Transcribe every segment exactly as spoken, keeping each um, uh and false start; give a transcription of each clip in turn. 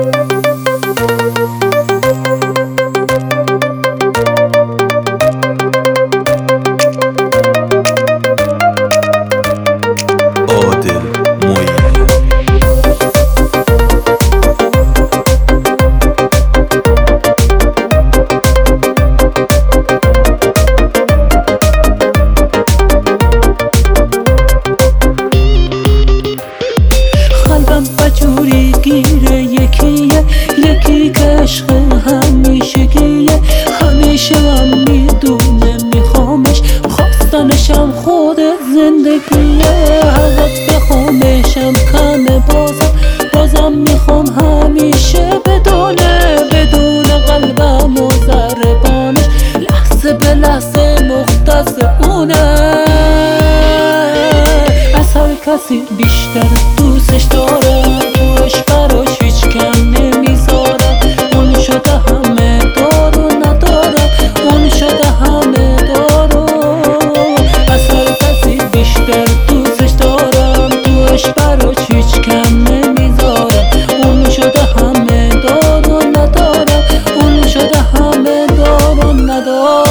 بجوری گیره یکیه، یکی که عشق همیشگیه. همیشه هم میدونه میخوامش، خواستنشم خود زندگیه. حقت بخوامشم کمه بازم، بازم میخوام همیشه بدونه، بدون قلبم و ضربانش، لحظه به لحظه مختص اونه. از هر کسی بیشتر دوستش دارم، توش براش هیچ کم نمیذارم. اون شده همه دارو ندارم، اون شده همه دارو. از هر کسی بیشتر دوستش دارم، توش براش هیچ کم نمیذارم. اون شده همه دارو ندارم، اون شده همه دارو ندارم.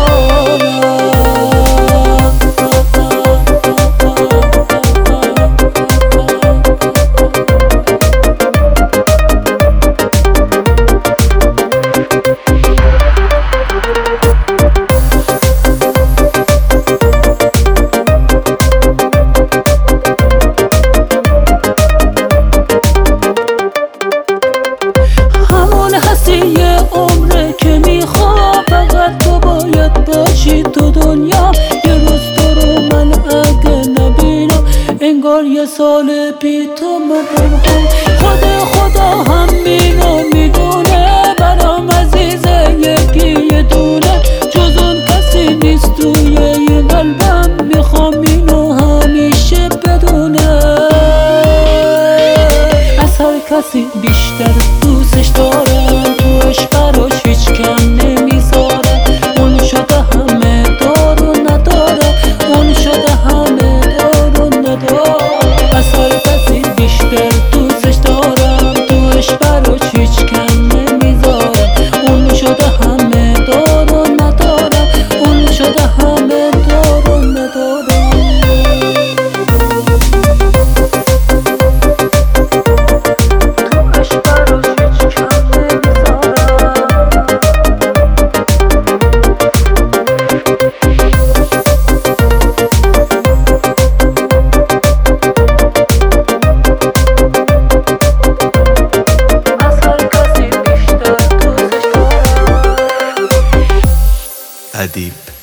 یه عمره که میخوام فقط تو باید باشی تو دنیا. یه روز تو رو من اگه نبینم، انگار یه سال بی تو مدرم. خود خدا هم اینو میدونه، برام عزیزه یکی یه دونه. جز اون کسی نیست توی این قلبم، میخوام اینو همیشه بدونه. از هر کسی بیشتر دوستش دارم، توش براش هیچ کم نمیذارم. اون شده همه دارو ندارم، اون شده همه دارو ندارم. از هر کسی بیشتر دوستش دارم، توش براش هیچ کم نمیذارم. اون شده همه دارو ندارم، اون شده همه دارو ندارم. أديب.